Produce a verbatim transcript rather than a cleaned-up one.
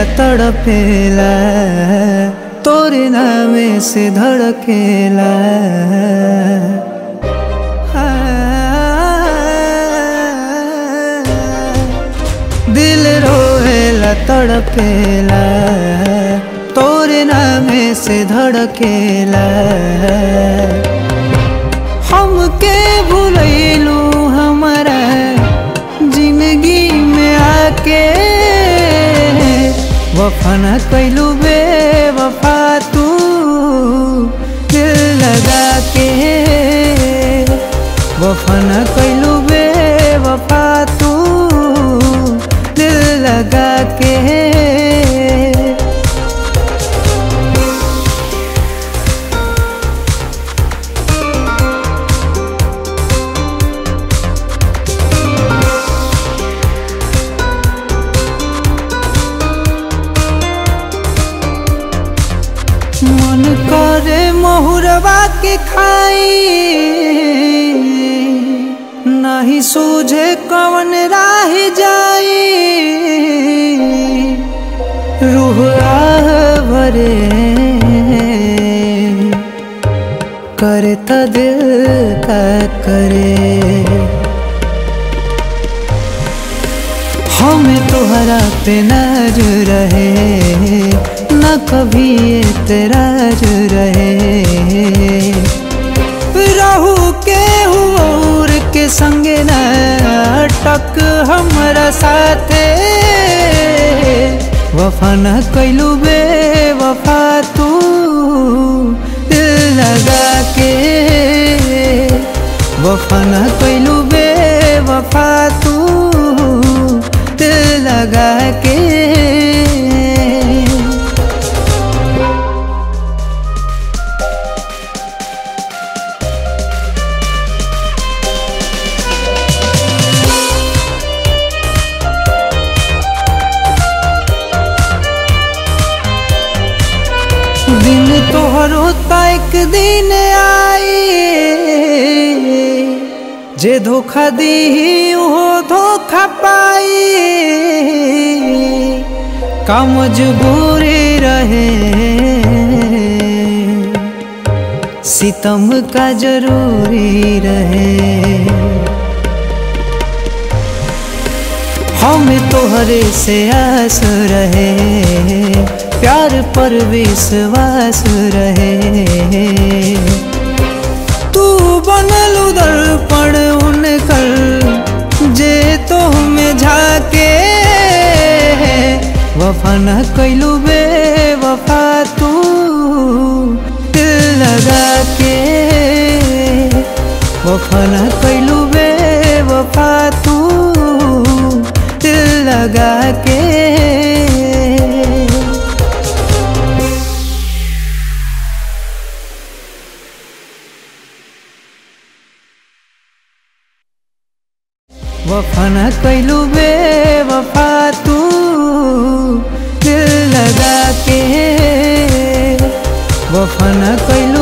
रोएला तड़पेला तोरे नामे से धड़केला। दिल रोएला तड़पेला तोरे नामे से धड़केला। हमके भूलैलू हमारा जिंदगी में आके, वफा न कैलू बेवफा तू दिल लगा के। वफा न कैलू बेवफा तू दिल लगा के। मन करे महुरवा के खाई, नहीं सूझे कवन राह जाई। रूह आह भरे करे त दिल का करे। हमें तोहरा पे नजर रहे न कभी एतराज रहे। रहू के हुर के संगे न टक हमरा साथे। वफा न कैलू बेवफा तू दिल लगा के। वफा न कैलू बेवफा तू दिल लगा के। दिन तोहरो एक दिन आई, जे धोखा दी वो धोखा पाई। का मजबूरी रहे सितम का जरूरी रहे। हमें तोहरे से आस रहे प्यार पर विश्वास रहे। तू बनलू दर्पण उनकर जे तो में झाके। वफा न कैलू बेवफा तू दिल लगा के। वफा न कैलू बेवफा तू दिल लगा के। वफा न कैलू बेवफा तू दिल लगा के। वफा न कैलू